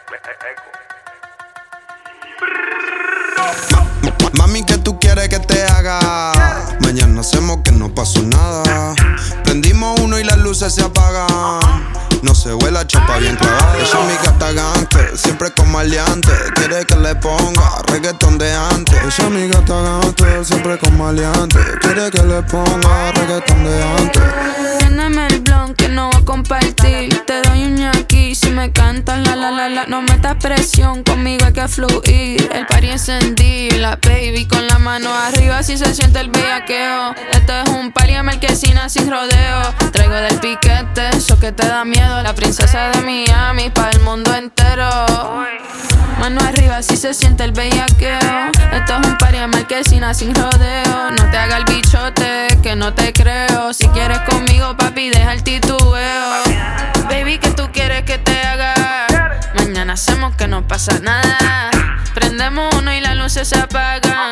Mami, ¿qué tú quieres que te haga? Mañana hacemos que no pasó nada. Prendimos uno y las luces se apagan. No se huele a chapa bien clavada. Ella es mi gata gangster, siempre con maleante. Quiere que le ponga reggaetón de antes. Ella es mi gata gangster, siempre con maleante. Quiere que le ponga reggaetón de antes. Préndeme el blunt que no voy a compartir. Te doy un ñaqui si me cantas la. No metas presión, conmigo hay que fluir. El party encendido, la baby con la mano arriba si se siente el bellaqueo. Esto es un party en Marquesina sin rodeo. Traigo del piquete, eso que te da miedo. La princesa de Miami pa' el mundo entero. Mano arriba si se siente el bellaqueo. Esto es un party en Marquesina sin rodeo. No te haga el bichote que no te creo. Si quieres conmigo papi deja el titubeo. Baby, ¿qué tú quieres que te haga? Mañana hacemos que no pasa nada. Prendemos uno y las luces se apagan.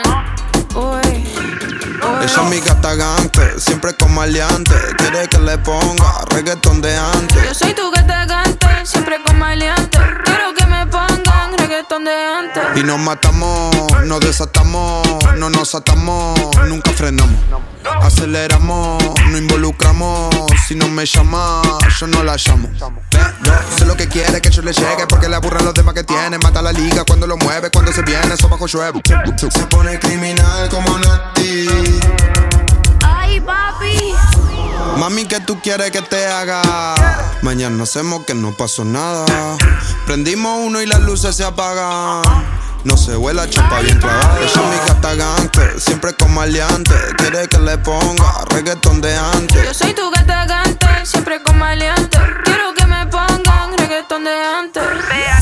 Ella es mi gata gangster, siempre con maleante. Quiere que le ponga reggaetón de antes. Yo soy tu gata gangster, siempre con maleante. Quiero que me pongan reggaetón de antes. Y nos matamos, nos desatamos, no nos atamos, nunca frenamos. Aceleramos, no involucramos. Si no me llama, yo no la llamo. Sé lo que quiere que yo le llegue, porque le aburren los demás que tiene. Mata la liga cuando lo mueve, cuando se viene, eso bajo llueve. Se pone criminal como Nati. Ay, papi. Mami, ¿qué tú quieres que te haga? Mañana hacemos que no pasó nada. Prendimos uno y las luces se apagan. No se huele a chapa bien clavada. Ella es mi gata gangster, siempre con maleante. Quiere que le ponga reggaetón de antes. Yo soy tu gata gangster, siempre con maleante. Quiero que me pongan reggaetón de antes.